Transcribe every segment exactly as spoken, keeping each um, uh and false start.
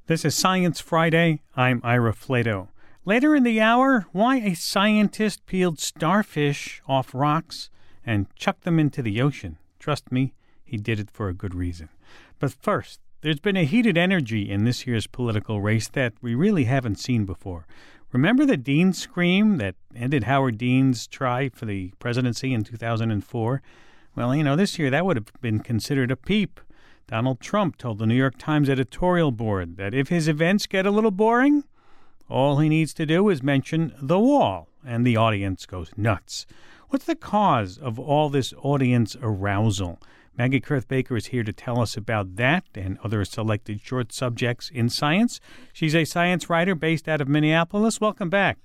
This is Science Friday. I'm Ira Flato. Later in the hour, why a scientist peeled starfish off rocks and chucked them into the ocean. Trust me, he did it for a good reason. But first, there's been a heated energy in this year's political race that we really haven't seen before. Remember the Dean scream that ended Howard Dean's try for the presidency in two thousand four? Well, you know, this year that would have been considered a peep. Donald Trump told the New York Times editorial board that if his events get a little boring, all he needs to do is mention the wall, and the audience goes nuts. What's the cause of all this audience arousal? Maggie Kurth-Baker is here to tell us about that and other selected short subjects in science. She's a science writer based out of Minneapolis. Welcome back.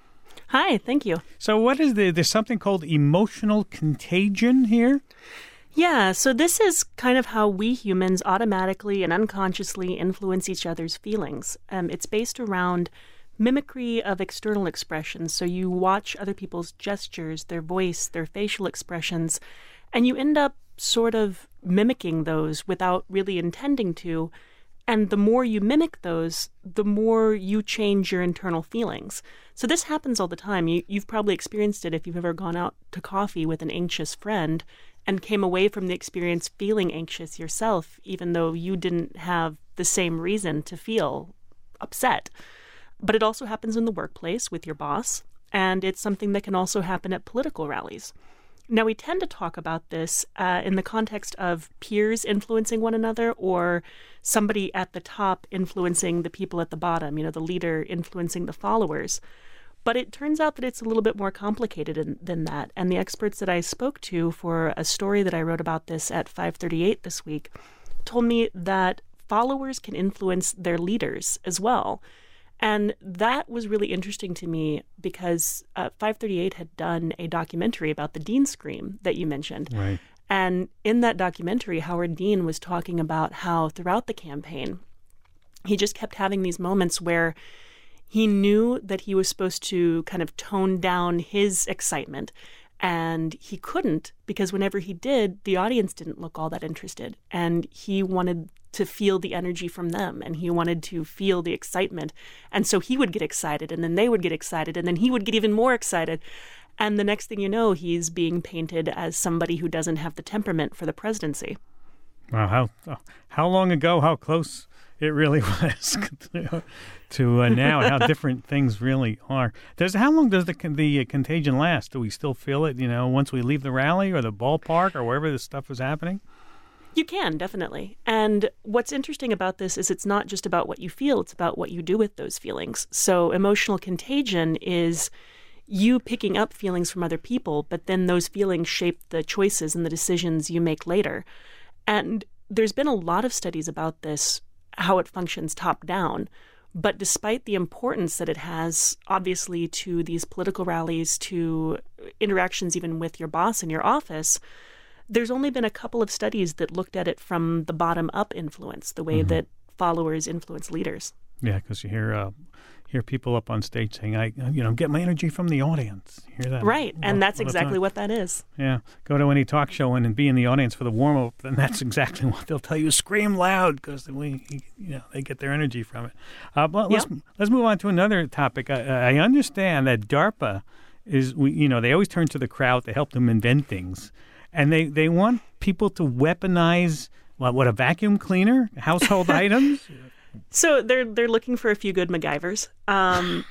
Hi, thank you. So what is the, there's something called emotional contagion here? Yeah, so this is kind of how we humans automatically and unconsciously influence each other's feelings. Um, it's based around mimicry of external expressions. So you watch other people's gestures, their voice, their facial expressions, and you end up sort of mimicking those without really intending to. And the more you mimic those, the more you change your internal feelings. So this happens all the time. You, you've probably experienced it if you've ever gone out to coffee with an anxious friend and came away from the experience feeling anxious yourself, even though you didn't have the same reason to feel upset. But it also happens in the workplace with your boss, and it's something that can also happen at political rallies. Now, we tend to talk about this uh, in the context of peers influencing one another or somebody at the top influencing the people at the bottom, you know, the leader influencing the followers. But it turns out that it's a little bit more complicated in, than that. And the experts that I spoke to for a story that I wrote about this at five thirty-eight this week told me that followers can influence their leaders as well. And that was really interesting to me because uh, five thirty-eight had done a documentary about the Dean scream that you mentioned. Right. And in that documentary, Howard Dean was talking about how throughout the campaign, he just kept having these moments where he knew that he was supposed to kind of tone down his excitement, and he couldn't because whenever he did, the audience didn't look all that interested. And he wanted to feel the energy from them, and he wanted to feel the excitement. And so he would get excited, and then they would get excited, and then he would get even more excited. And the next thing you know, he's being painted as somebody who doesn't have the temperament for the presidency. Wow, how how long ago, how close it really was to, to uh, now, and how different things really are. Does how long does the the contagion last? Do we still feel it, you know, once we leave the rally or the ballpark or wherever this stuff is happening? You can, definitely. And what's interesting about this is it's not just about what you feel, it's about what you do with those feelings. So emotional contagion is you picking up feelings from other people, but then those feelings shape the choices and the decisions you make later. And there's been a lot of studies about this, how it functions top down. But despite the importance that it has, obviously, to these political rallies, to interactions even with your boss in your office, there's only been a couple of studies that looked at it from the bottom-up influence, the way mm-hmm. that followers influence leaders. Yeah, because you hear uh, hear people up on stage saying, "I, you know, get my energy from the audience." You hear that, right? And all, that's all exactly what that is. Yeah, go to any talk show and, and be in the audience for the warm up, and that's exactly what they'll tell you: scream loud, because we, you know, they get their energy from it. Uh, but let's yep. let's move on to another topic. I, I understand that DARPA is, we, you know, they always turn to the crowd to help them invent things. And they, they want people to weaponize, what, what a vacuum cleaner, household items? So they're they're looking for a few good MacGyvers. Um,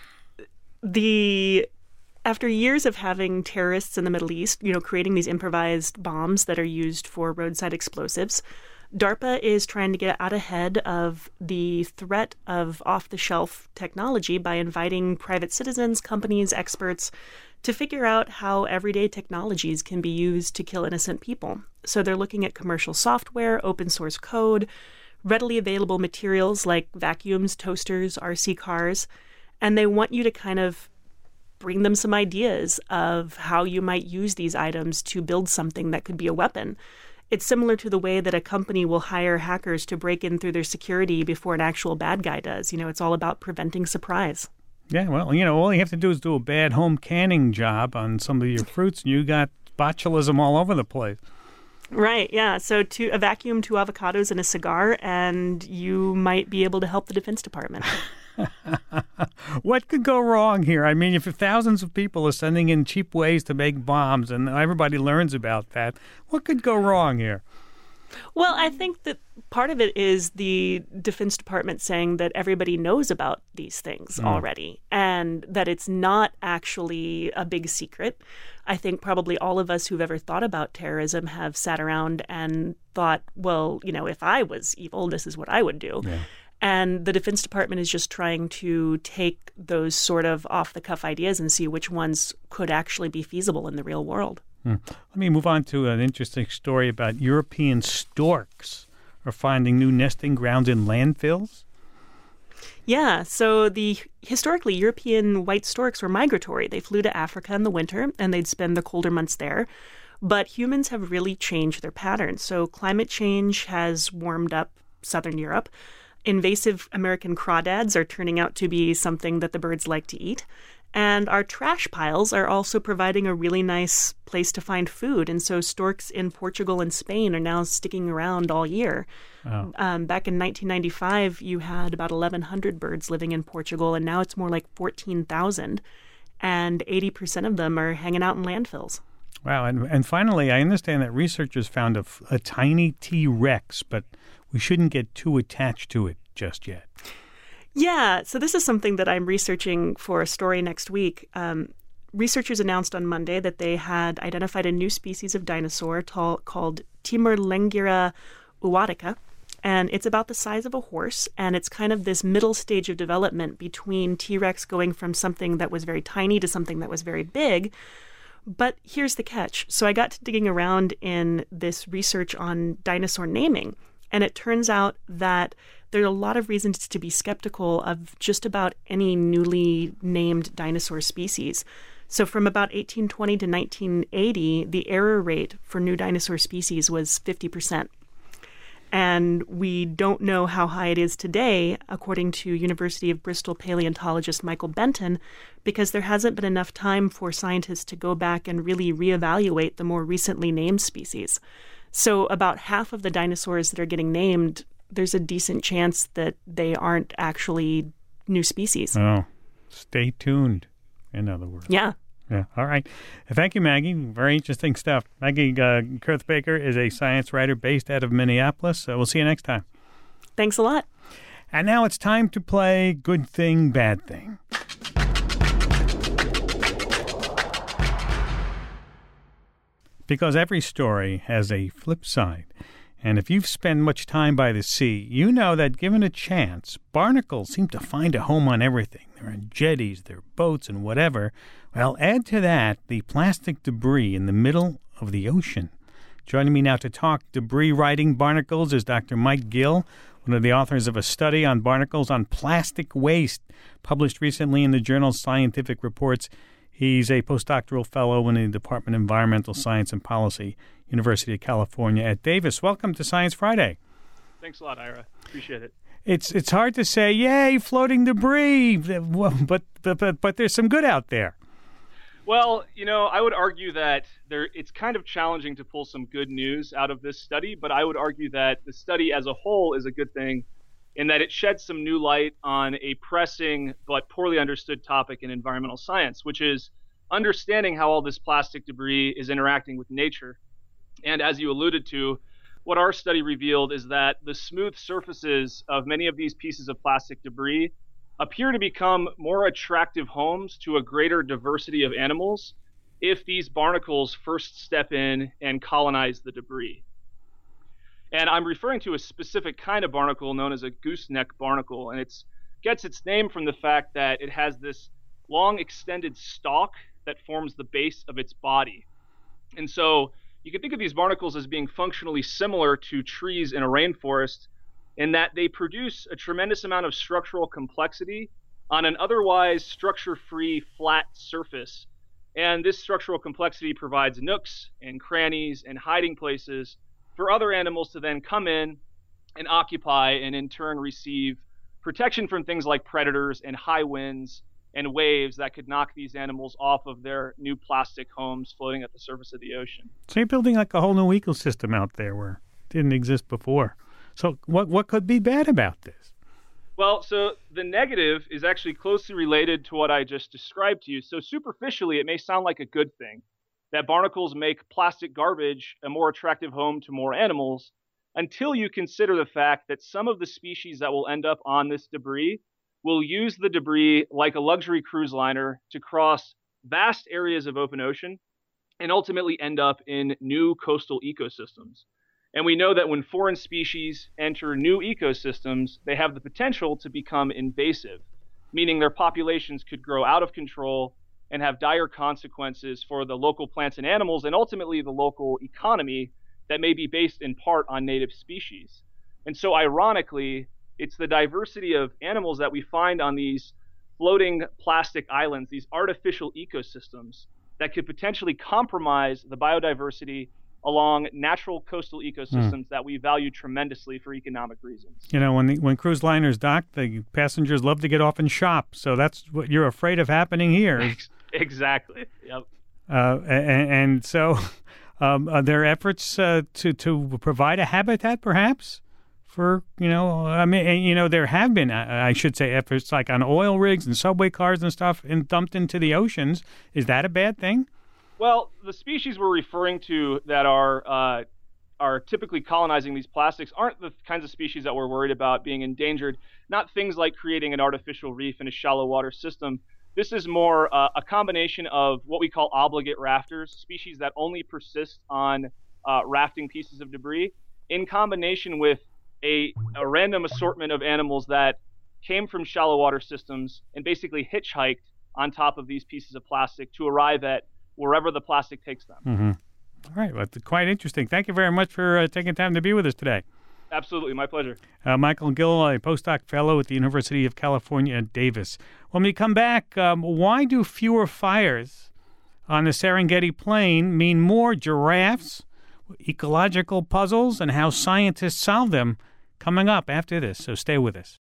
the after years of having terrorists in the Middle East, you know, creating these improvised bombs that are used for roadside explosives, DARPA is trying to get out ahead of the threat of off-the-shelf technology by inviting private citizens, companies, experts to figure out how everyday technologies can be used to kill innocent people. So they're looking at commercial software, open source code, readily available materials like vacuums, toasters, R C cars, and they want you to kind of bring them some ideas of how you might use these items to build something that could be a weapon. It's similar to the way that a company will hire hackers to break in through their security before an actual bad guy does. You know, it's all about preventing surprise. Yeah, well, you know, all you have to do is do a bad home canning job on some of your fruits, and you got botulism all over the place. Right, yeah. So to a vacuum, two avocados, and a cigar, and you might be able to help the Defense Department. What could go wrong here? I mean, if thousands of people are sending in cheap ways to make bombs and everybody learns about that, what could go wrong here? Well, I think that part of it is the Defense Department saying that everybody knows about these things mm. already and that it's not actually a big secret. I think probably all of us who've ever thought about terrorism have sat around and thought, well, you know, if I was evil, this is what I would do. Yeah. And the Defense Department is just trying to take those sort of off-the-cuff ideas and see which ones could actually be feasible in the real world. Hmm. Let me move on to an interesting story about European storks are finding new nesting grounds in landfills. Yeah, so the historically European white storks were migratory. They flew to Africa in the winter and they'd spend the colder months there. But humans have really changed their patterns. So climate change has warmed up southern Europe. Invasive American crawdads are turning out to be something that the birds like to eat. And our trash piles are also providing a really nice place to find food. And so storks in Portugal and Spain are now sticking around all year. Wow. Um, back in nineteen ninety-five, you had about eleven hundred birds living in Portugal, and now it's more like fourteen thousand. And eighty percent of them are hanging out in landfills. Wow. And, and finally, I understand that researchers found a, a tiny T-Rex, but we shouldn't get too attached to it just yet. Yeah, so this is something that I'm researching for a story next week. Um, researchers announced on Monday that they had identified a new species of dinosaur tall, called Timurlengira uatica, and it's about the size of a horse, and it's kind of this middle stage of development between T-Rex going from something that was very tiny to something that was very big. But here's the catch. So I got to digging around in this research on dinosaur naming, and it turns out that there are a lot of reasons to be skeptical of just about any newly named dinosaur species. So from about eighteen twenty to nineteen eighty, the error rate for new dinosaur species was fifty percent. And we don't know how high it is today, according to University of Bristol paleontologist Michael Benton, because there hasn't been enough time for scientists to go back and really reevaluate the more recently named species. So about half of the dinosaurs that are getting named, there's a decent chance that they aren't actually new species. Oh, stay tuned, in other words. Yeah. Yeah. All right. Thank you, Maggie. Very interesting stuff. Maggie uh, Kurth-Baker is a science writer based out of Minneapolis. So we'll see you next time. Thanks a lot. And now it's time to play Good Thing, Bad Thing. Because every story has a flip side. And if you've spent much time by the sea, you know that given a chance, barnacles seem to find a home on everything. They're on jetties, they're boats, and whatever. Well, add to that the plastic debris in the middle of the ocean. Joining me now to talk debris-riding barnacles is Doctor Mike Gill, one of the authors of a study on barnacles on plastic waste, published recently in the journal Scientific Reports. He's a postdoctoral fellow in the Department of Environmental Science and Policy, University of California at Davis. Welcome to Science Friday. Thanks a lot, Ira. Appreciate it. It's it's hard to say, yay, floating debris, but but but, but there's some good out there. Well, you know, I would argue that there it's kind of challenging to pull some good news out of this study, but I would argue that the study as a whole is a good thing in that it sheds some new light on a pressing but poorly understood topic in environmental science, which is understanding how all this plastic debris is interacting with nature. And as you alluded to, what our study revealed is that the smooth surfaces of many of these pieces of plastic debris appear to become more attractive homes to a greater diversity of animals if these barnacles first step in and colonize the debris. And I'm referring to a specific kind of barnacle known as a gooseneck barnacle, and it gets its name from the fact that it has this long extended stalk that forms the base of its body. And so you can think of these barnacles as being functionally similar to trees in a rainforest in that they produce a tremendous amount of structural complexity on an otherwise structure-free flat surface. And this structural complexity provides nooks and crannies and hiding places for other animals to then come in and occupy and in turn receive protection from things like predators and high winds and waves that could knock these animals off of their new plastic homes floating at the surface of the ocean. So you're building like a whole new ecosystem out there where it didn't exist before. So what what could be bad about this? Well, so the negative is actually closely related to what I just described to you. So superficially, it may sound like a good thing that barnacles make plastic garbage a more attractive home to more animals, until you consider the fact that some of the species that will end up on this debris will use the debris like a luxury cruise liner to cross vast areas of open ocean and ultimately end up in new coastal ecosystems. And we know that when foreign species enter new ecosystems, they have the potential to become invasive, meaning their populations could grow out of control and have dire consequences for the local plants and animals, and ultimately the local economy that may be based in part on native species. And so ironically, it's the diversity of animals that we find on these floating plastic islands, these artificial ecosystems, that could potentially compromise the biodiversity along natural coastal ecosystems mm. that we value tremendously for economic reasons. You know, when the, when cruise liners dock, the passengers love to get off and shop. So that's what you're afraid of happening here. Exactly. Yep. Uh, and, and so um, are there efforts uh, to, to provide a habitat, perhaps, for, you know, I mean, you know, there have been, I should say, efforts like on oil rigs and subway cars and stuff and dumped into the oceans. Is that a bad thing? Well, the species we're referring to that are uh, are typically colonizing these plastics aren't the kinds of species that we're worried about being endangered, not things like creating an artificial reef in a shallow water system. This is more uh, a combination of what we call obligate rafters, species that only persist on uh, rafting pieces of debris, in combination with a, a random assortment of animals that came from shallow water systems and basically hitchhiked on top of these pieces of plastic to arrive at wherever the plastic takes them. Mm-hmm. All right. Well, that's quite interesting. Thank you very much for uh, taking time to be with us today. Absolutely. My pleasure. Uh, Michael Gill, a postdoc fellow at the University of California at Davis. When we come back, um, why do fewer fires on the Serengeti Plain mean more giraffes, ecological puzzles, and how scientists solve them, coming up after this. So stay with us.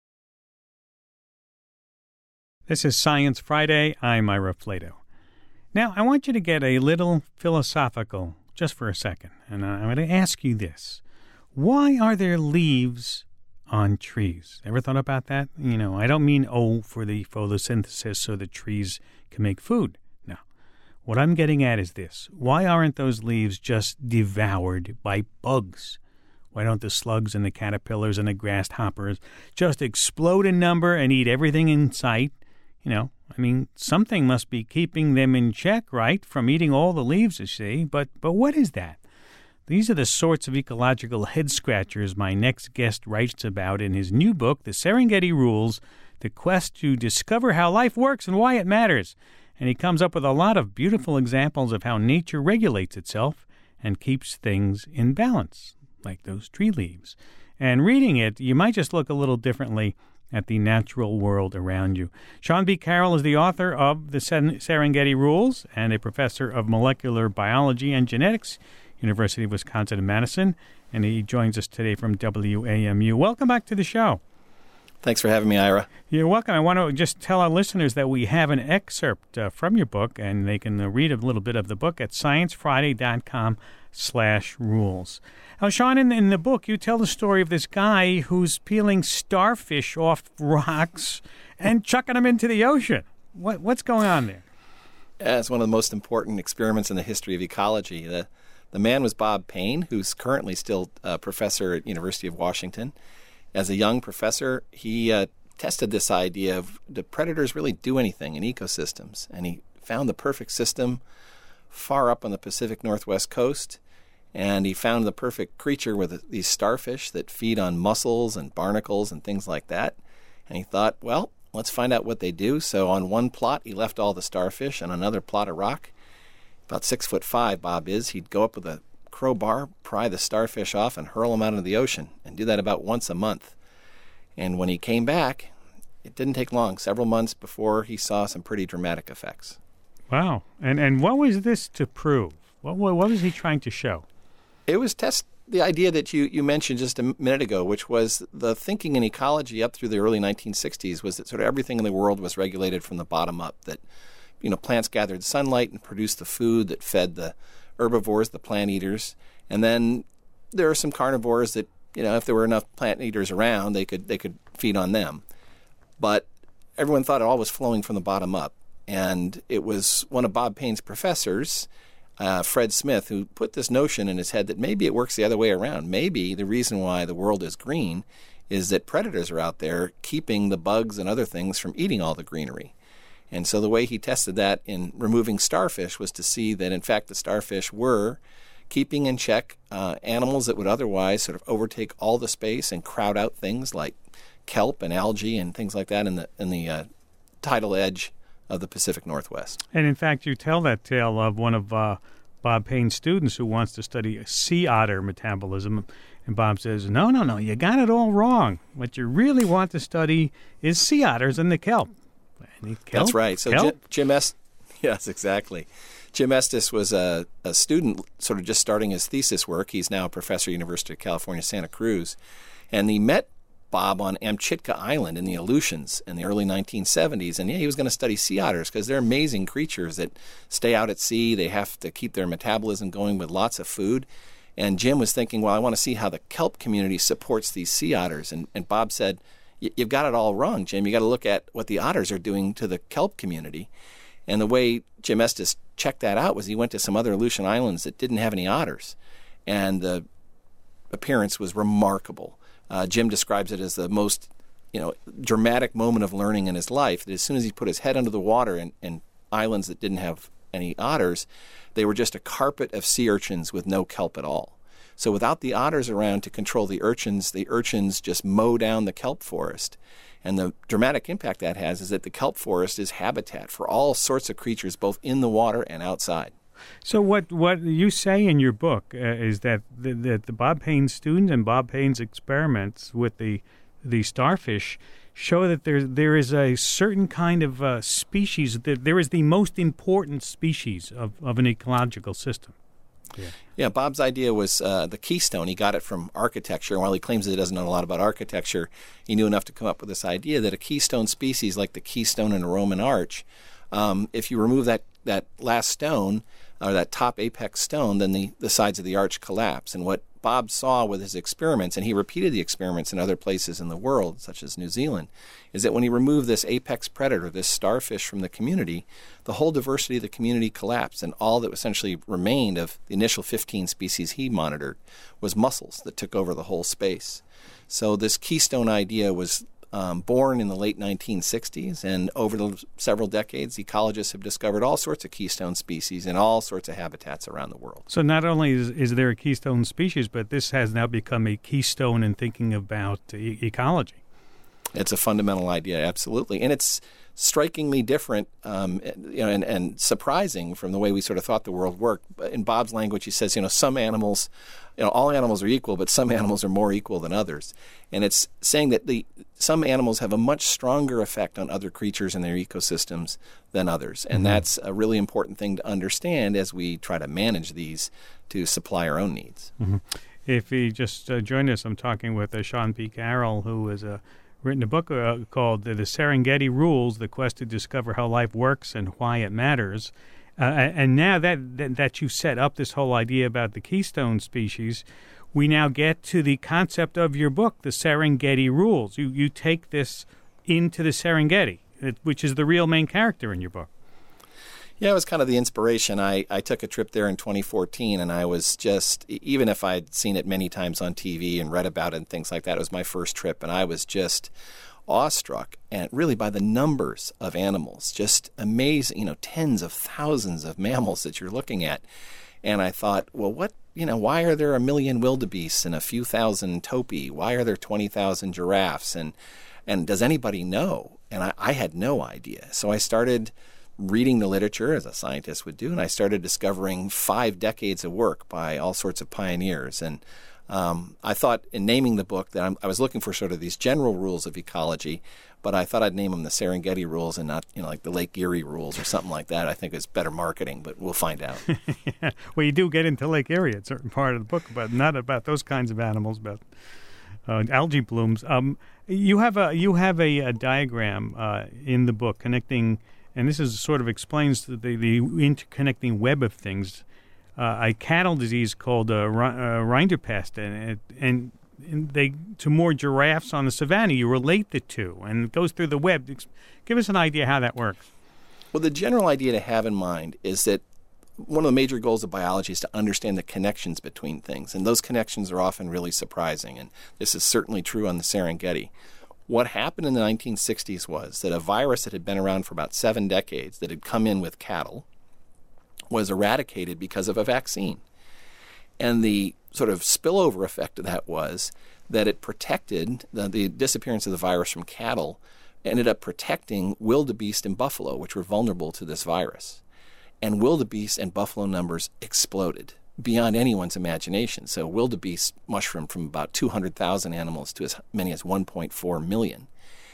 This is Science Friday. I'm Ira Flato. Now, I want you to get a little philosophical just for a second, and I'm going to ask you this. Why are there leaves on trees? Ever thought about that? You know, I don't mean, oh, for the photosynthesis so the trees can make food. No. What I'm getting at is this. Why aren't those leaves just devoured by bugs? Why don't the slugs and the caterpillars and the grasshoppers just explode in number and eat everything in sight? You know, I mean, something must be keeping them in check, right, from eating all the leaves, you see. But but what is that? These are the sorts of ecological head-scratchers my next guest writes about in his new book, The Serengeti Rules, The Quest to Discover How Life Works and Why It Matters. And he comes up with a lot of beautiful examples of how nature regulates itself and keeps things in balance, like those tree leaves. And reading it, you might just look a little differently at the natural world around you. Sean B. Carroll is the author of The Serengeti Rules and a professor of molecular biology and genetics, University of Wisconsin in Madison, and he joins us today from W A M U. Welcome back to the show. Thanks for having me, Ira. You're welcome. I want to just tell our listeners that we have an excerpt uh, from your book, and they can uh, read a little bit of the book at sciencefriday.com slash rules. Now, Sean, in, in the book, you tell the story of this guy who's peeling starfish off rocks and chucking them into the ocean. What What's going on there? Yeah, it's one of the most important experiments in the history of ecology. The, the man was Bob Payne, who's currently still a professor at University of Washington. As a young professor, he uh, tested this idea of, do predators really do anything in ecosystems? And he found the perfect system far up on the Pacific Northwest coast. And he found the perfect creature with these starfish that feed on mussels and barnacles and things like that. And he thought, well, let's find out what they do. So on one plot, he left all the starfish. On another plot of rock, about six foot five, Bob is, he'd go up with a crowbar, pry the starfish off, and hurl them out into the ocean, and do that about once a month. And when he came back, it didn't take long, several months before he saw some pretty dramatic effects. Wow. And and what was this to prove? What, what was he trying to show? It was test the idea that you, you mentioned just a minute ago, which was the thinking in ecology up through the early nineteen sixties, was that sort of everything in the world was regulated from the bottom up, that you know plants gathered sunlight and produced the food that fed the herbivores, the plant eaters, and then there are some carnivores that, you know, if there were enough plant eaters around, they could they could feed on them. But everyone thought it all was flowing from the bottom up. And it was one of Bob Payne's professors, uh, Fred Smith, who put this notion in his head that maybe it works the other way around. Maybe the reason why the world is green is that predators are out there keeping the bugs and other things from eating all the greenery. And so the way he tested that in removing starfish was to see that, in fact, the starfish were keeping in check uh, animals that would otherwise sort of overtake all the space and crowd out things like kelp and algae and things like that in the in the uh, tidal edge of the Pacific Northwest. And in fact, you tell that tale of one of uh, Bob Payne's students who wants to study sea otter metabolism. And Bob says, no, no, no, you got it all wrong. What you really want to study is sea otters and the kelp. And kelp? That's right. So kelp? Jim, Jim Est- yes, exactly. Jim Estes was a, a student sort of just starting his thesis work. He's now a professor at University of California, Santa Cruz. And he met Bob on Amchitka Island in the Aleutians in the early nineteen seventies. And yeah, he was going to study sea otters because they're amazing creatures that stay out at sea. They have to keep their metabolism going with lots of food. And Jim was thinking, well, I want to see how the kelp community supports these sea otters. And, and Bob said, you've got it all wrong, Jim. You got to look at what the otters are doing to the kelp community. And the way Jim Estes checked that out was he went to some other Aleutian islands that didn't have any otters. And the appearance was remarkable. Uh, Jim describes it as the most, you know, dramatic moment of learning in his life. That as soon as he put his head under the water in, in islands that didn't have any otters, they were just a carpet of sea urchins with no kelp at all. So without the otters around to control the urchins, the urchins just mow down the kelp forest. And the dramatic impact that has is that the kelp forest is habitat for all sorts of creatures, both in the water and outside. So what, what you say in your book uh, is that the, the, the Bob Payne student and Bob Payne's experiments with the the starfish show that there there is a certain kind of uh, species, that there is the most important species of, of an ecological system. Yeah. yeah, Bob's idea was uh, the keystone. He got it from architecture. And while he claims that he doesn't know a lot about architecture, he knew enough to come up with this idea that a keystone species like the keystone in a Roman arch, um, if you remove that, that last stone, or that top apex stone, then the, the sides of the arch collapse. And what Bob saw with his experiments, and he repeated the experiments in other places in the world, such as New Zealand, is that when he removed this apex predator, this starfish from the community, the whole diversity of the community collapsed, and all that essentially remained of the initial fifteen species he monitored was mussels that took over the whole space. So this keystone idea was Um, born in the late nineteen sixties, and over the several decades, ecologists have discovered all sorts of keystone species in all sorts of habitats around the world. So not only is, is there a keystone species, but this has now become a keystone in thinking about e- ecology. It's a fundamental idea, absolutely, and it's strikingly different, um, you know, and, and surprising from the way we sort of thought the world worked. In Bob's language, he says, you know, some animals, you know, all animals are equal, but some animals are more equal than others. And it's saying that the some animals have a much stronger effect on other creatures in their ecosystems than others. And mm-hmm. that's a really important thing to understand as we try to manage these to supply our own needs. Mm-hmm. If you just uh, joined us, I'm talking with uh, Sean P. Carroll, who has uh, written a book uh, called The Serengeti Rules, The Quest to Discover How Life Works and Why It Matters. Uh, and now that, that that you set up this whole idea about the keystone species, we now get to the concept of your book, The Serengeti Rules. You you take this into the Serengeti, which is the real main character in your book. Yeah, it was kind of the inspiration. I, I took a trip there in twenty fourteen, and I was just, even if I'd seen it many times on T V and read about it and things like that, it was my first trip, and I was just awestruck, and really by the numbers of animals, just amazing, you know, tens of thousands of mammals that you're looking at. And I thought, well, what, you know, why are there a million wildebeests and a few thousand topi? Why are there twenty thousand giraffes? And and does anybody know? And I, I had no idea. So I started reading the literature, as a scientist would do, and I started discovering five decades of work by all sorts of pioneers. And um, I thought in naming the book that I'm, I was looking for sort of these general rules of ecology, but I thought I'd name them the Serengeti rules and not, you know, like the Lake Erie rules or something like that. I think it's better marketing, but we'll find out. Yeah. Well, you do get into Lake Erie at a certain part of the book, but not about those kinds of animals, but uh, algae blooms. Um, you have a you have a, a diagram uh, in the book connecting, and this is sort of explains the, the, the interconnecting web of things. Uh, a cattle disease called uh, uh, Rinderpest, and, and and they to more giraffes on the savanna. You relate the two, and it goes through the web. Give us an idea how that works. Well, the general idea to have in mind is that one of the major goals of biology is to understand the connections between things, and those connections are often really surprising, and this is certainly true on the Serengeti. What happened in the nineteen sixties was that a virus that had been around for about seven decades that had come in with cattle was eradicated because of a vaccine. And the sort of spillover effect of that was that it protected the, the disappearance of the virus from cattle, ended up protecting wildebeest and buffalo, which were vulnerable to this virus. And wildebeest and buffalo numbers exploded beyond anyone's imagination. So wildebeest mushroomed from about two hundred thousand animals to as many as one point four million.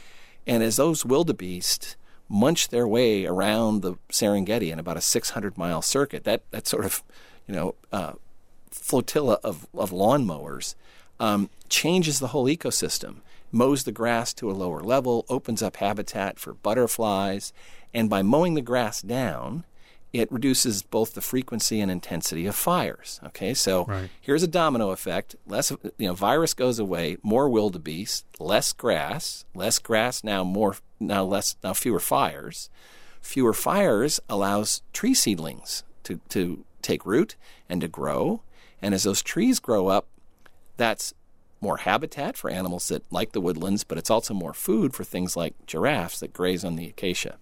And as those wildebeest munched their way around the Serengeti in about a six hundred mile circuit, that, that sort of, you know, uh, flotilla of, of lawnmowers um, changes the whole ecosystem, mows the grass to a lower level, opens up habitat for butterflies, and by mowing the grass down, it reduces both the frequency and intensity of fires. Okay, so right. Here's a domino effect. Less, you know, virus goes away, more wildebeest, less grass, less grass now more now less now fewer fires. Fewer fires allows tree seedlings to to take root and to grow, and as those trees grow up, that's more habitat for animals that like the woodlands, but it's also more food for things like giraffes that graze on the acacia.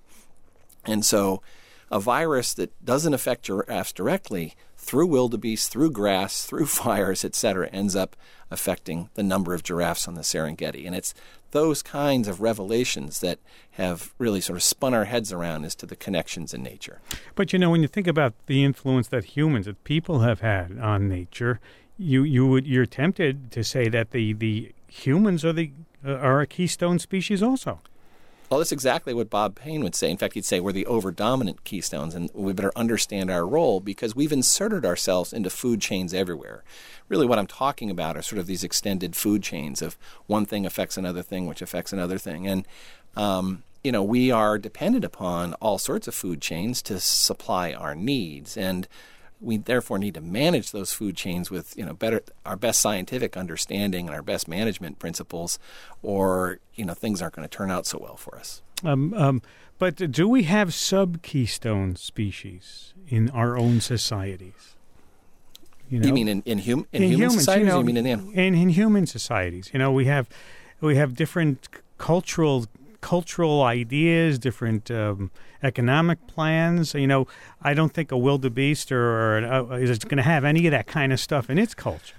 And so a virus that doesn't affect giraffes directly, through wildebeest, through grass, through fires, et cetera, ends up affecting the number of giraffes on the Serengeti. And it's those kinds of revelations that have really sort of spun our heads around as to the connections in nature. But, you know, when you think about the influence that humans, that people have had on nature, you you would you're tempted to say that the, the humans are the uh, are a keystone species also. Well, that's exactly what Bob Payne would say. In fact, he'd say we're the over-dominant keystones, and we better understand our role because we've inserted ourselves into food chains everywhere. Really what I'm talking about are sort of these extended food chains of one thing affects another thing, which affects another thing. And, um, you know, we are dependent upon all sorts of food chains to supply our needs. And we therefore need to manage those food chains with, you know, better our best scientific understanding and our best management principles, or, you know, things aren't going to turn out so well for us. Um, um, but do we have sub-keystone species in our own societies? You, know? You mean in in, hum, in, in human humans, societies? You know, or you mean in animals? In, in human societies, you know, we have we have different cultural. cultural ideas, different um, economic plans. You know, I don't think a wildebeest or, or an, uh, is going to have any of that kind of stuff in its culture.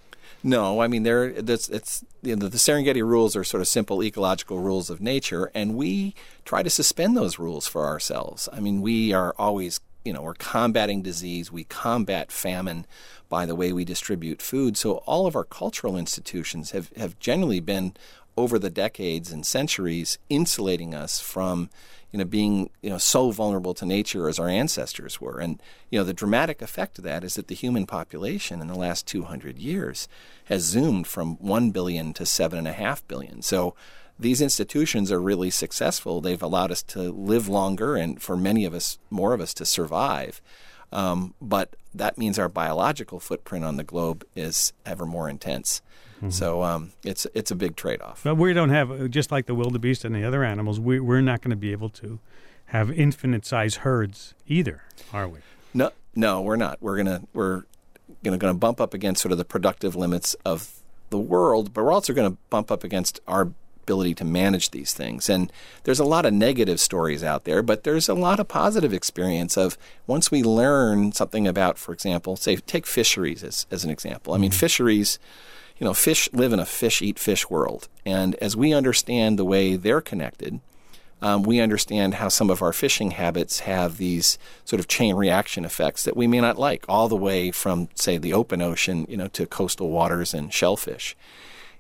No, I mean, there. That's it's you know, the Serengeti rules are sort of simple ecological rules of nature, and we try to suspend those rules for ourselves. I mean, we are always, you know, we're combating disease, we combat famine by the way we distribute food. So all of our cultural institutions have, have generally been, over the decades and centuries, insulating us from, you know, being, you know, so vulnerable to nature as our ancestors were. And, you know, the dramatic effect of that is that the human population in the last two hundred years has zoomed from one billion to seven and a half billion. So these institutions are really successful. They've allowed us to live longer and for many of us, more of us, to survive. Um, but that means our biological footprint on the globe is ever more intense. Mm-hmm. So um, it's it's a big trade-off. But we don't have, just like the wildebeest and the other animals, we, we're not going to be able to have infinite-sized herds either, are we? No, no, we're not. We're gonna we're gonna going to bump up against sort of the productive limits of the world, but we're also going to bump up against our ability to manage these things. And there's a lot of negative stories out there, but there's a lot of positive experience of once we learn something about, for example, say, take fisheries as, as an example. I mean, mm-hmm. fisheries, you know, fish live in a fish-eat-fish world. And as we understand the way they're connected, um, we understand how some of our fishing habits have these sort of chain reaction effects that we may not like, all the way from, say, the open ocean, you know, to coastal waters and shellfish.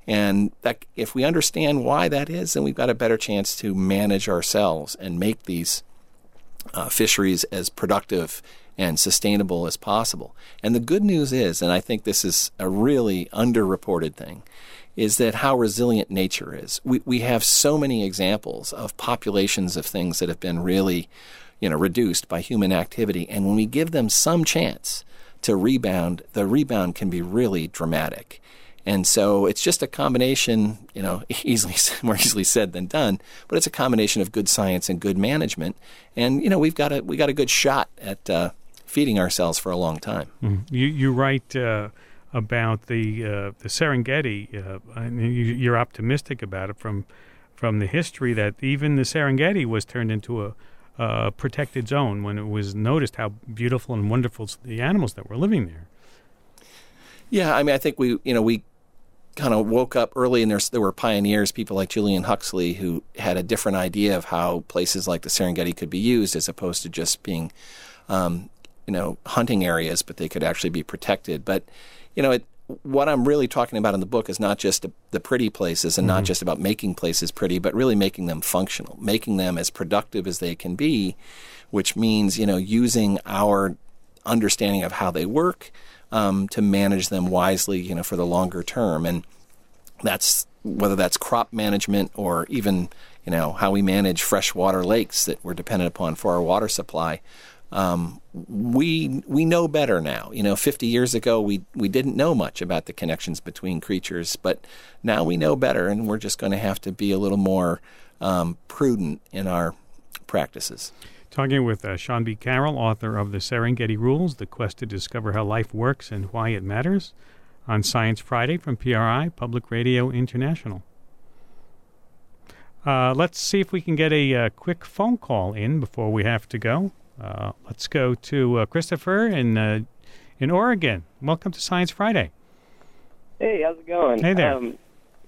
And that, if we understand why that is, then we've got a better chance to manage ourselves and make these uh, fisheries as productive and sustainable as possible. And the good news is, and I think this is a really underreported thing, is that how resilient nature is. We we have so many examples of populations of things that have been really, you know, reduced by human activity. And when we give them some chance to rebound, the rebound can be really dramatic. And so it's just a combination, you know, easily more easily said than done, but it's a combination of good science and good management. And, you know, we've got a we got a good shot at uh, feeding ourselves for a long time. Mm. You you write uh, about the uh, the Serengeti. Uh, and you, you're optimistic about it from from the history that even the Serengeti was turned into a uh, protected zone when it was noticed how beautiful and wonderful the animals that were living there. Yeah, I mean, I think we, you know, we kind of woke up early, and there, there were pioneers, people like Julian Huxley, who had a different idea of how places like the Serengeti could be used, as opposed to just being, um, you know, hunting areas, but they could actually be protected. But, you know, it, what I'm really talking about in the book is not just the, the pretty places and mm-hmm. not just about making places pretty, but really making them functional, making them as productive as they can be, which means, you know, using our understanding of how they work um, to manage them wisely, you know, for the longer term. And that's whether that's crop management or even, you know, how we manage freshwater lakes that we're dependent upon for our water supply. Um, we we know better now. You know, fifty years ago, we, we didn't know much about the connections between creatures, but now we know better, and we're just going to have to be a little more um, prudent in our practices. Talking with uh, Sean B. Carroll, author of The Serengeti Rules, The Quest to Discover How Life Works and Why It Matters, on Science Friday from P R I, Public Radio International. Uh, let's see if we can get a uh, quick phone call in before we have to go. Uh, let's go to uh, Christopher in uh, in Oregon. Welcome to Science Friday. Hey, how's it going? Hey there. Um,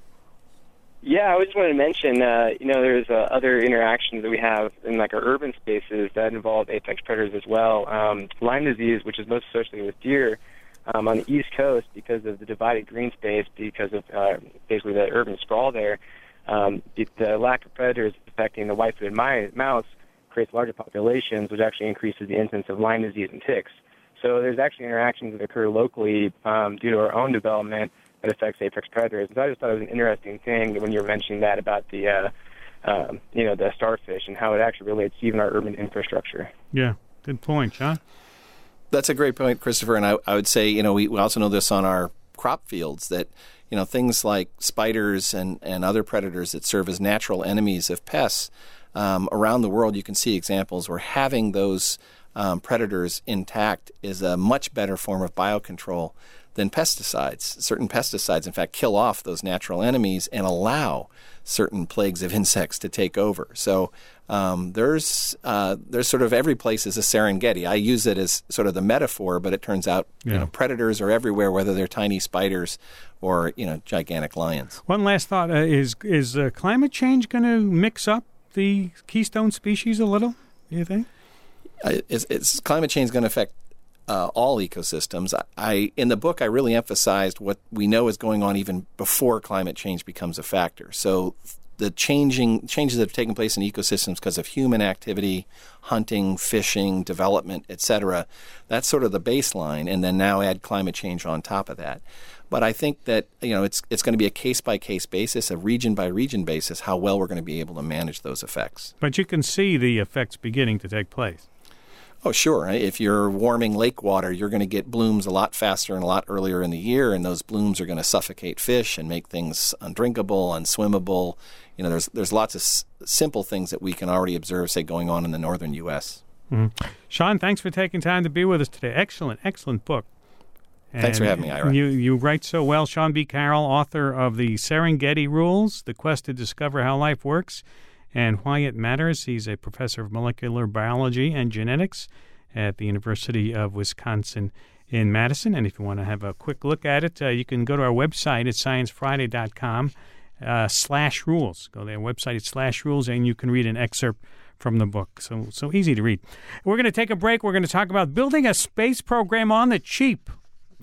yeah, I just wanted to mention, uh, you know, there's uh, other interactions that we have in like our urban spaces that involve apex predators as well. Um, Lyme disease, which is most associated with deer um, on the East Coast because of the divided green space, because of uh, basically the urban sprawl there. Um, the, the lack of predators affecting the white-footed mouse creates larger populations, which actually increases the incidence of Lyme disease and ticks. So there's actually interactions that occur locally um, due to our own development that affects apex predators. And so I just thought it was an interesting thing when you were mentioning that about the, uh, um, you know, the starfish and how it actually relates to even our urban infrastructure. Yeah, good point, John. That's a great point, Christopher. And I, I would say, you know, we, we also know this on our crop fields that, you know, things like spiders and, and other predators that serve as natural enemies of pests. Um, around the world, you can see examples where having those um, predators intact is a much better form of biocontrol than pesticides. Certain pesticides, in fact, kill off those natural enemies and allow certain plagues of insects to take over. So um, there's uh, there's sort of every place is a Serengeti. I use it as sort of the metaphor, but it turns out yeah. you know, predators are everywhere, whether they're tiny spiders or you know gigantic lions. One last thought: uh, is is uh, climate change going to mix up the keystone species a little, do you think? Uh, is, is climate change going to affect uh, all ecosystems? I, I in the book, I really emphasized what we know is going on even before climate change becomes a factor. So the changing changes that have taken place in ecosystems because of human activity, hunting, fishing, development, et cetera, that's sort of the baseline, and then now add climate change on top of that. But I think that you know it's it's going to be a case-by-case basis, a region-by-region basis, how well we're going to be able to manage those effects. But you can see the effects beginning to take place. Oh, sure. If you're warming lake water, you're going to get blooms a lot faster and a lot earlier in the year, and those blooms are going to suffocate fish and make things undrinkable, unswimmable. You know, there's there's lots of s- simple things that we can already observe, say, going on in the northern U S Mm-hmm. Sean, thanks for taking time to be with us today. Excellent, excellent book. And thanks for having me, Ira. You, you write so well. Sean B. Carroll, author of The Serengeti Rules, The Quest to Discover How Life Works and Why It Matters. He's a professor of molecular biology and genetics at the University of Wisconsin in Madison. And if you want to have a quick look at it, uh, you can go to our website at science friday dot com uh, slash rules. Go to their website at slash rules, and you can read an excerpt from the book. So, so easy to read. We're going to take a break. We're going to talk about building a space program on the cheap.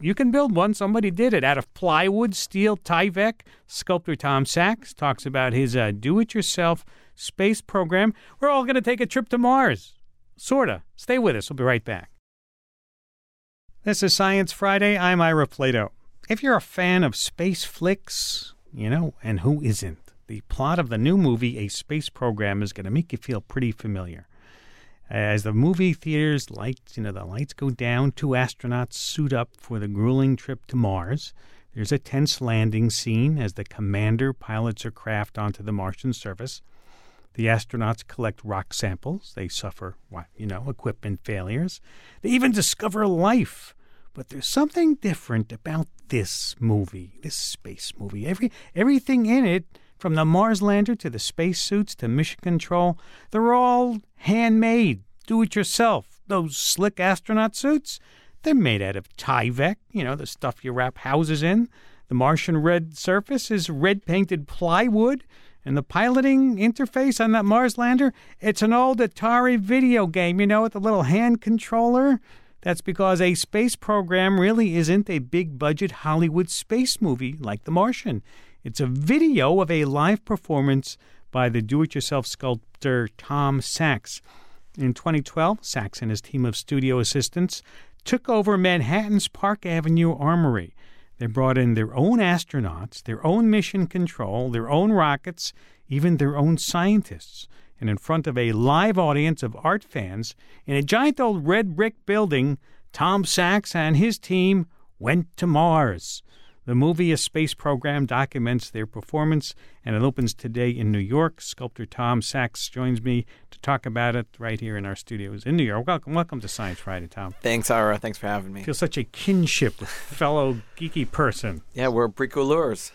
You can build one. Somebody did it out of plywood, steel, Tyvek. Sculptor Tom Sachs talks about his uh, do-it-yourself space program. We're all going to take a trip to Mars. Sorta. Stay with us. We'll be right back. This is Science Friday. I'm Ira Plato. If you're a fan of space flicks, you know, and who isn't, the plot of the new movie, A Space Program, is going to make you feel pretty familiar. As the movie theater's lights, you know, the lights go down, two astronauts suit up for the grueling trip to Mars. There's a tense landing scene as the commander pilots her craft onto the Martian surface. The astronauts collect rock samples. They suffer, you know, equipment failures. They even discover life. But there's something different about this movie, this space movie. Every everything in it, from the Mars lander to the spacesuits to mission control, they're all handmade, do-it-yourself. Those slick astronaut suits, they're made out of Tyvek, you know, the stuff you wrap houses in. The Martian red surface is red-painted plywood. And the piloting interface on that Mars lander, it's an old Atari video game, you know, with a little hand controller. That's because A Space Program really isn't a big-budget Hollywood space movie like The Martian. It's a video of a live performance by the do-it-yourself sculptor Tom Sachs. In twenty twelve, Sachs and his team of studio assistants took over Manhattan's Park Avenue Armory. They brought in their own astronauts, their own mission control, their own rockets, even their own scientists. And in front of a live audience of art fans, in a giant old red brick building, Tom Sachs and his team went to Mars. The movie A Space Program documents their performance, and it opens today in New York. Sculptor Tom Sachs joins me to talk about it right here in our studios in New York. Welcome, welcome to Science Friday, Tom. Thanks, Ira. Thanks for having me. I feel such a kinship with fellow geeky person. Yeah, we're bricoleurs.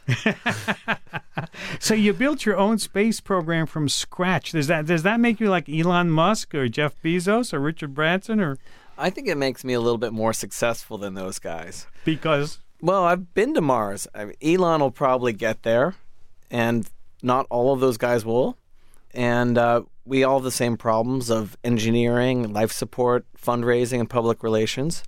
So you built your own space program from scratch. Does that does that make you like Elon Musk or Jeff Bezos or Richard Branson? Or I think it makes me a little bit more successful than those guys. Because? Well, I've been to Mars. I mean, Elon will probably get there, and not all of those guys will. And uh, we all have the same problems of engineering, life support, fundraising, and public relations.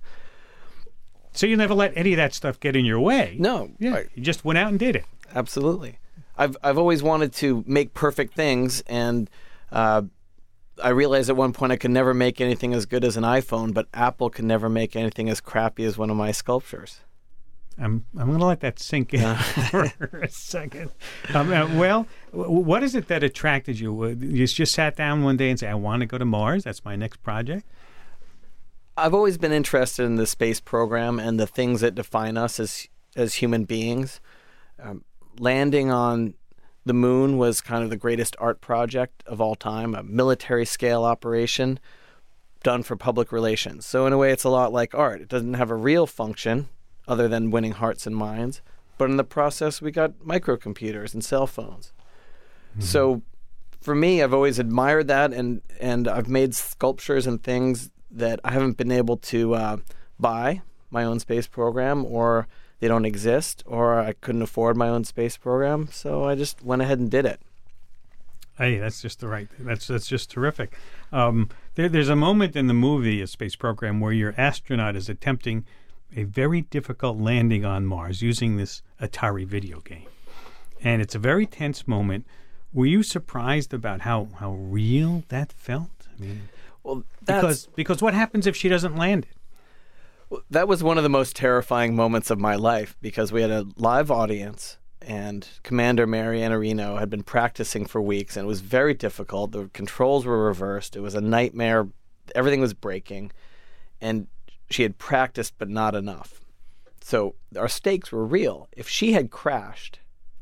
So you never let any of that stuff get in your way? No. Yeah, Right. You just went out and did it. Absolutely. I've I've always wanted to make perfect things, and uh, I realized at one point I could never make anything as good as an iPhone, but Apple could never make anything as crappy as one of my sculptures. I'm I'm going to let that sink in for a second. Um, uh, well, w- what is it that attracted you? Uh, You just sat down one day and said, I want to go to Mars. That's my next project. I've always been interested in the space program and the things that define us as as human beings. Um, landing on the moon was kind of the greatest art project of all time, a military-scale operation done for public relations. So in a way, it's a lot like art. It doesn't have a real function other than winning hearts and minds. But in the process, we got microcomputers and cell phones. Mm-hmm. So for me, I've always admired that, and, and I've made sculptures and things that I haven't been able to uh, buy my own space program, or they don't exist, or I couldn't afford my own space program. So I just went ahead and did it. Hey, that's just the right. That's that's just terrific. Um, there, there's a moment in the movie, A Space Program, where your astronaut is attempting a very difficult landing on Mars using this Atari video game. And it's a very tense moment. Were you surprised about how, how real that felt? I mean, well, that's, because because what happens if she doesn't land it? Well, that was one of the most terrifying moments of my life, because we had a live audience, and Commander Mariana Reno had been practicing for weeks, and it was very difficult. The controls were reversed. It was a nightmare. Everything was breaking. And she had practiced, but not enough. So our stakes were real. If she had crashed,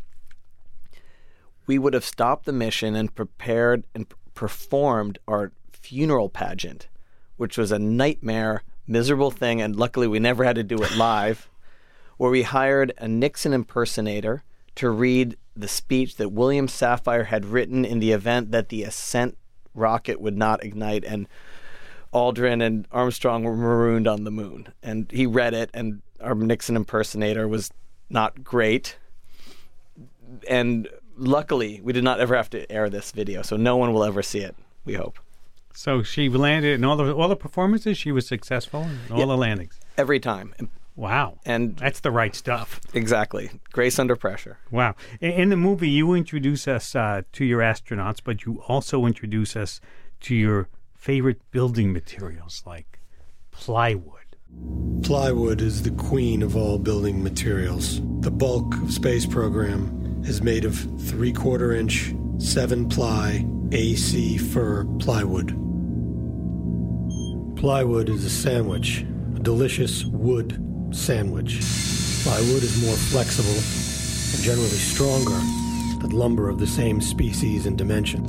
we would have stopped the mission and prepared and p- performed our funeral pageant, which was a nightmare, miserable thing, and luckily we never had to do it live, where we hired a Nixon impersonator to read the speech that William Safire had written in the event that the Ascent rocket would not ignite, and Aldrin and Armstrong were marooned on the moon. And he read it, and our Nixon impersonator was not great. And luckily, we did not ever have to air this video, so no one will ever see it, we hope. So she landed in all the all the performances. She was successful in all yeah, the landings. Every time. Wow. And that's the right stuff. Exactly. Grace under pressure. Wow. In, in the movie, you introduce us uh, to your astronauts, but you also introduce us to your favorite building materials like plywood. Plywood is the queen of all building materials. The bulk of space program is made of three-quarter inch, seven-ply, A C fir plywood. Plywood is a sandwich, a delicious wood sandwich. Plywood is more flexible and generally stronger than lumber of the same species and dimension.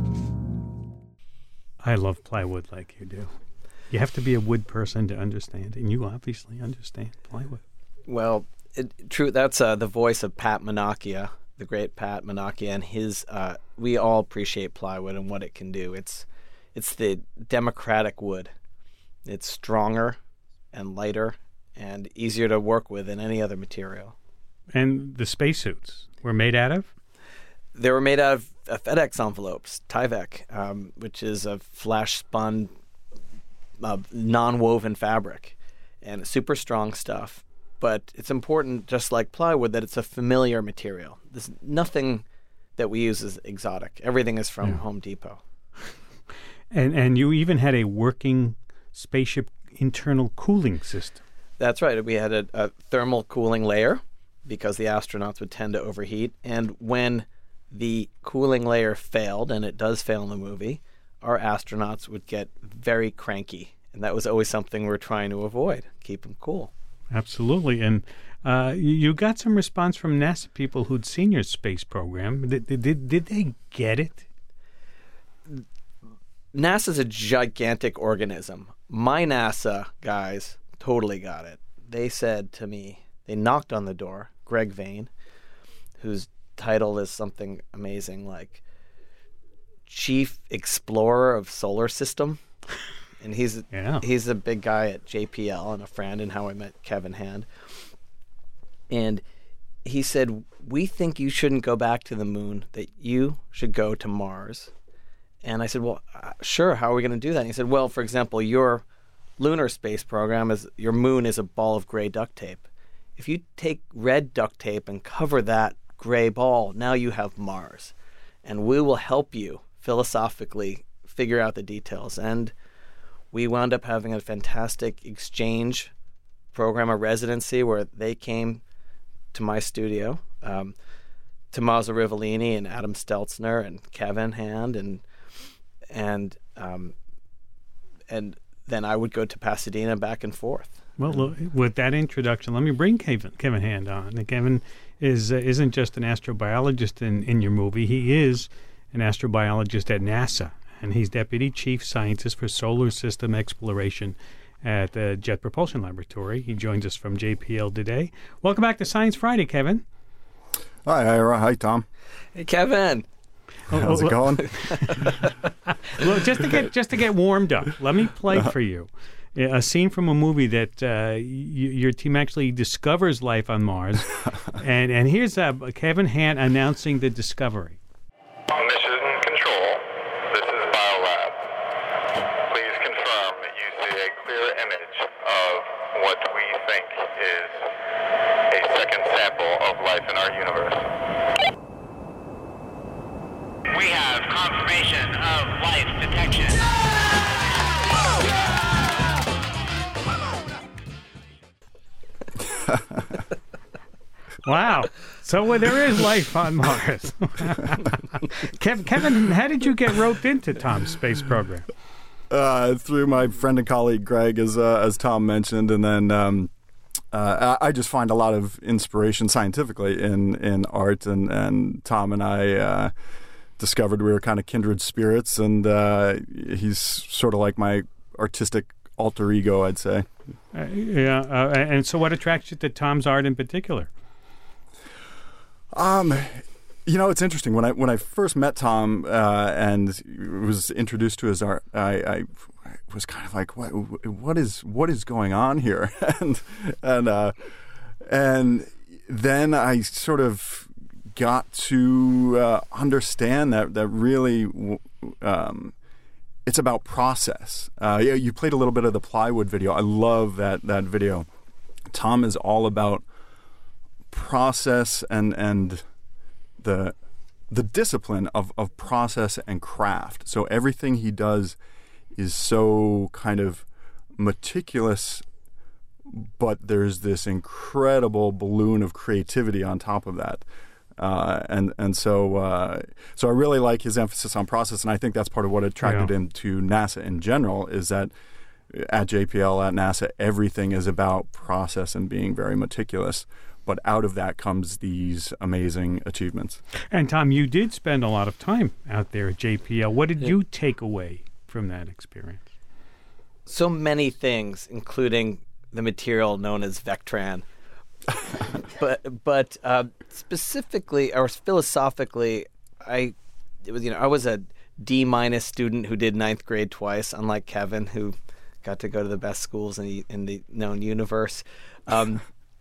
I love plywood like you do. You have to be a wood person to understand, and you obviously understand plywood. Well, it, true. That's uh, the voice of Pat Menachia, the great Pat Menachia, and his. Uh, we all appreciate plywood and what it can do. It's, it's the democratic wood. It's stronger and lighter and easier to work with than any other material. And the spacesuits were made out of? They were made out of uh, FedEx envelopes, Tyvek, um, which is a flash-spun, uh, non-woven fabric, and super strong stuff. But it's important, just like plywood, that it's a familiar material. There's nothing that we use is exotic. Everything is from yeah. Home Depot. And and you even had a working spaceship internal cooling system. That's right. We had a, a thermal cooling layer because the astronauts would tend to overheat. And when the cooling layer failed, and it does fail in the movie, our astronauts would get very cranky. And that was always something we we're trying to avoid, keep them cool. Absolutely. And uh, you got some response from NASA people who'd seen your space program. Did, did, did they get it? NASA's a gigantic organism. My NASA guys totally got it. They said to me, they knocked on the door, Greg Vane, whose title is something amazing like Chief Explorer of Solar System. And he's yeah. he's a big guy at J P L and a friend in How I Met Kevin Hand. And he said, we think you shouldn't go back to the moon, that you should go to Mars. And I said, well, uh, sure, how are we going to do that? And he said, well, for example, your lunar space program, is your moon is a ball of gray duct tape. If you take red duct tape and cover that gray ball, now you have Mars. And we will help you philosophically figure out the details. And we wound up having a fantastic exchange program, a residency, where they came to my studio, um, Tommaso Rivellini and Adam Stelzner and Kevin Hand and and um, and then I would go to Pasadena back and forth. Well, look, with that introduction, let me bring Kevin, Kevin Hand on. And Kevin is uh, isn't just an astrobiologist in, in your movie. He is an astrobiologist at NASA, and he's Deputy Chief Scientist for Solar System Exploration at the Jet Propulsion Laboratory. He joins us from J P L today. Welcome back to Science Friday, Kevin. Hi, Ira. Hi, Tom. Hey, Kevin. How's it going? Well, just to get just to get warmed up, let me play for you a scene from a movie that uh, y- your team actually discovers life on Mars, and and here's uh, Kevin Hand announcing the discovery. Mission Control, this is Biolab. Please confirm you see a clear image of what we think is a second sample of life in our universe. We have confirmation of life detection. Wow. So well, there is life on Mars. Kevin, how did you get roped into Tom's space program? Uh, through my friend and colleague Greg, as uh, as Tom mentioned, and then um, uh, I just find a lot of inspiration scientifically in, in art, and, and Tom and I uh, discovered we were kind of kindred spirits, and uh, he's sort of like my artistic alter ego, I'd say. Uh, yeah, uh, and so what attracts you to Tom's art in particular? Um, you know, it's interesting. When I when I first met Tom uh, and was introduced to his art, I, I was kind of like, what what is what is going on here? and and uh, and then I sort of got to uh, understand that that really um, it's about process. Uh, yeah, you played a little bit of the plywood video. I love that that video. Tom is all about process and and the the discipline of, of process and craft. So everything he does is so kind of meticulous, but there's this incredible balloon of creativity on top of that. Uh, and and so uh, so I really like his emphasis on process, and I think that's part of what attracted Yeah. him to NASA in general, is that at J P L, at NASA, everything is about process and being very meticulous. But out of that comes these amazing achievements. And Tom, you did spend a lot of time out there at J P L. What did Yeah. you take away from that experience? So many things, including the material known as Vectran. but but uh, specifically or philosophically, I it was you know I was a D minus student who did ninth grade twice, unlike Kevin, who got to go to the best schools in the in the known universe. Um,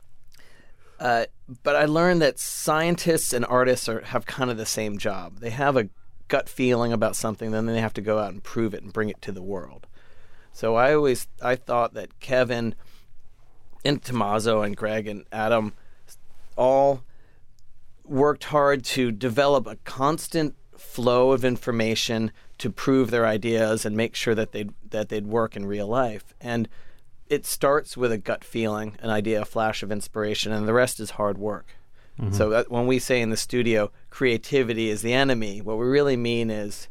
uh, but I learned that scientists and artists are have kind of the same job. They have a gut feeling about something, then they have to go out and prove it and bring it to the world. So I always I thought that Kevin and Tommaso and Greg and Adam all worked hard to develop a constant flow of information to prove their ideas and make sure that they'd, that they'd work in real life. And it starts with a gut feeling, an idea, a flash of inspiration, and the rest is hard work. Mm-hmm. So that when we say in the studio, creativity is the enemy, what we really mean is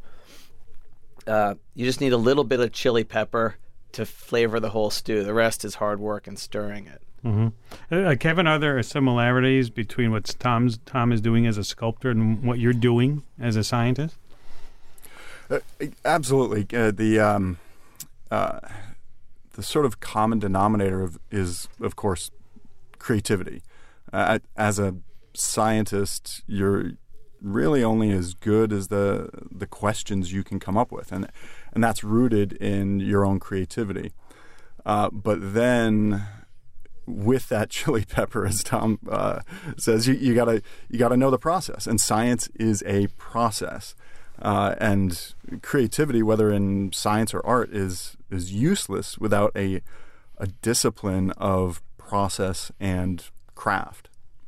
uh, you just need a little bit of chili pepper to flavor the whole stew. The rest is hard work and stirring it. Mm-hmm. Uh, Kevin, are there similarities between what Tom's Tom is doing as a sculptor and what you're doing as a scientist? Uh, absolutely. Uh, the um, uh, the sort of common denominator of, is, of course, creativity. Uh, as a scientist, you're really only as good as the the questions you can come up with, and and that's rooted in your own creativity. Uh, but then, with that chili pepper, as Tom uh, says, you, you gotta you gotta know the process, and science is a process, uh, and creativity, whether in science or art, is is useless without a a discipline of process and craft.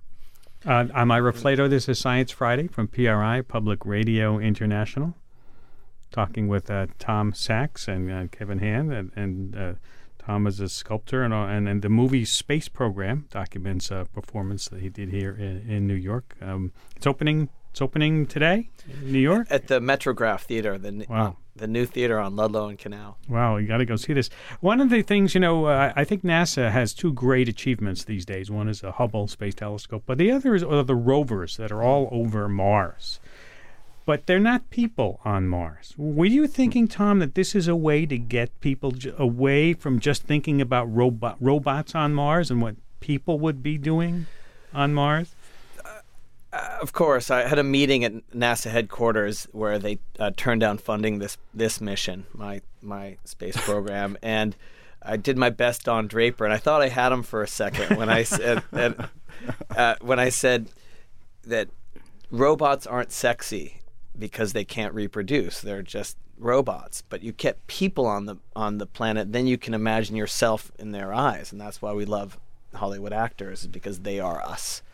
Uh, I'm Ira Flato. This is Science Friday from P R I, Public Radio International, talking with uh, Tom Sachs and uh, Kevin Hand. And, and uh, Tom is a sculptor, and, uh, and, and the movie Space Program documents a performance that he did here in, in New York. Um, it's opening It's opening today in New York? At the Metrograph Theater, the, wow. the new theater on Ludlow and Canal. Wow, you got to go see this. One of the things, you know, uh, I think NASA has two great achievements these days. One is the Hubble Space Telescope, but the other is are the rovers that are all over Mars. But they're not people on Mars. Were you thinking, Tom, that this is a way to get people j- away from just thinking about robot robots on Mars and what people would be doing on Mars? Uh, of course, I had a meeting at NASA headquarters where they uh, turned down funding this this mission, my my space program, and I did my best Don Draper, and I thought I had him for a second when I said that, uh, when I said that robots aren't sexy because they can't reproduce; they're just robots. But you get people on the on the planet, then you can imagine yourself in their eyes, and that's why we love Hollywood actors, is because they are us.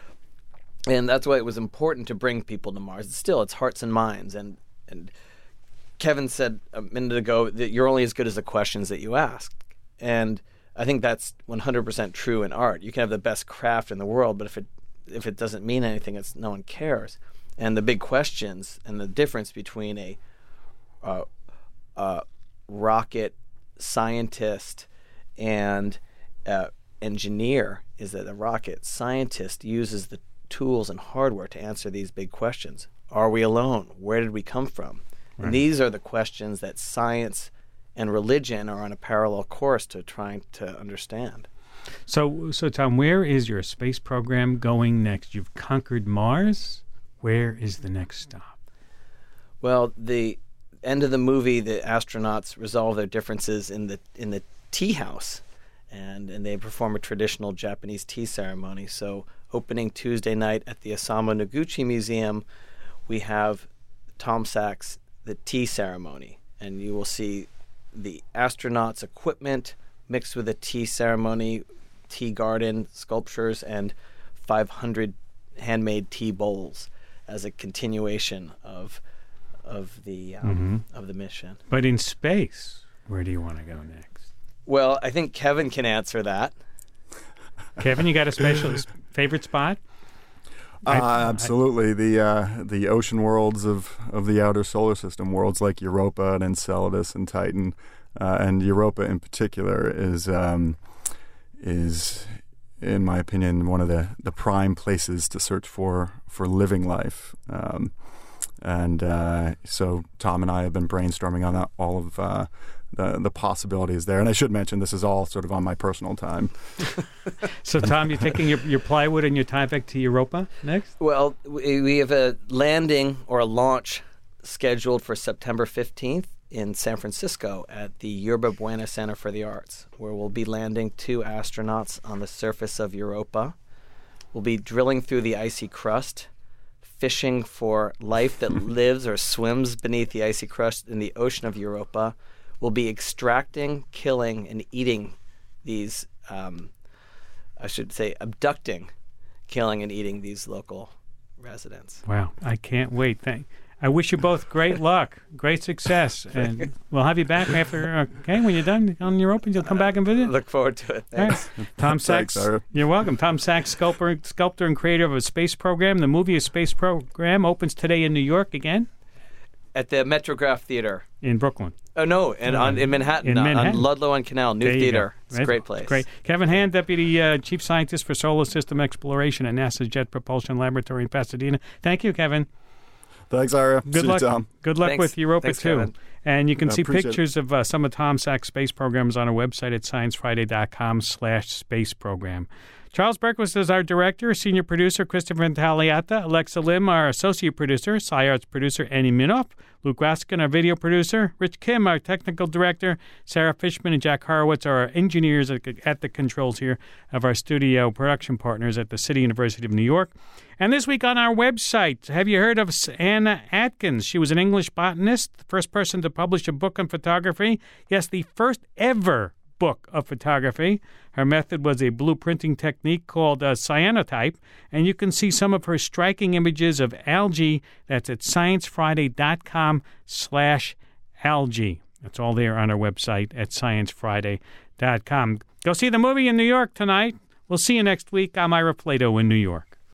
And that's why it was important to bring people to Mars. Still, it's hearts and minds. And and Kevin said a minute ago that you're only as good as the questions that you ask. And I think that's one hundred percent true in art. You can have the best craft in the world, but if it if it doesn't mean anything, it's no one cares. And the big questions and the difference between a uh, uh, rocket scientist and uh, engineer is that a rocket scientist uses the tools and hardware to answer these big questions. Are we alone? Where did we come from? Right. And these are the questions that science and religion are on a parallel course to trying to understand. So, so Tom, where is your space program going next? You've conquered Mars. Where is the next stop? Well, the end of the movie, the astronauts resolve their differences in the in the tea house, and and they perform a traditional Japanese tea ceremony. So, opening Tuesday night at the Osamu Noguchi Museum, we have Tom Sachs, the tea ceremony, and you will see the astronauts' equipment mixed with a tea ceremony tea garden sculptures and five hundred handmade tea bowls as a continuation of of the um, Mm-hmm. of the mission. But in space, where do you want to go next? Well, I think Kevin can answer that. Kevin, you got a special favorite spot? Uh, I- absolutely. the uh, the ocean worlds of, of the outer solar system, worlds like Europa and Enceladus and Titan, uh, and Europa in particular is um, is, in my opinion, one of the, the prime places to search for for living life. Um, and uh, so Tom and I have been brainstorming on that, all of uh, the the possibilities there. And I should mention this is all sort of on my personal time. So, Tom, you're taking your, your plywood and your Tyvek to Europa next? Well, we, we have a landing or a launch scheduled for September fifteenth in San Francisco at the Yerba Buena Center for the Arts, where we'll be landing two astronauts on the surface of Europa. We'll be drilling through the icy crust, fishing for life that lives or swims beneath the icy crust in the ocean of Europa. We'll be extracting, killing, and eating these, um, I should say, abducting, killing, and eating these local residents. Wow, I can't wait. Thank. I wish you both great luck, great success, and we'll have you back after. Okay, when you're done on Europa, you'll come back and visit. Look forward to it. All right. Thanks. Tom Thanks, Sachs, Ira. you're welcome. Tom Sachs, sculptor, sculptor and creator of a space program. The movie A Space Program opens today in New York again, At the Metrograph Theater. in Brooklyn. Oh, no, and on, in Manhattan, In uh, Manhattan. on Ludlow and Canal, new There you theater. go. It's a Right. great place. Great. Kevin Hand, Deputy uh, Chief Scientist for Solar System Exploration at NASA's Jet Propulsion Laboratory in Pasadena. Thank you, Kevin. Thanks, Ira. Good See luck. you, Tom. Good luck Thanks. with Europa Thanks, too. Kevin. And you can I see appreciate it. pictures of uh, some of Tom Sachs' space programs on our website at science friday dot com slash space program. Charles Berquist is our director, senior producer Christopher Intagliata, Alexa Lim, our associate producer, SciArts producer Annie Minoff, Luke Raskin, our video producer, Rich Kim, our technical director, Sarah Fishman and Jack Horowitz are our engineers at, at the controls here of our studio production partners at the City University of New York. And this week on our website, have you heard of Anna Atkins? She was an English botanist, the first person to publish a book on photography. Yes, the first ever book of photography. Her method was a blueprinting technique called uh, cyanotype, and you can see some of her striking images of algae. That's at science friday dot com slash algae. That's all there on our website at science friday dot com. Go see the movie in New York tonight. We'll see you next week. I'm Ira Plato in New York.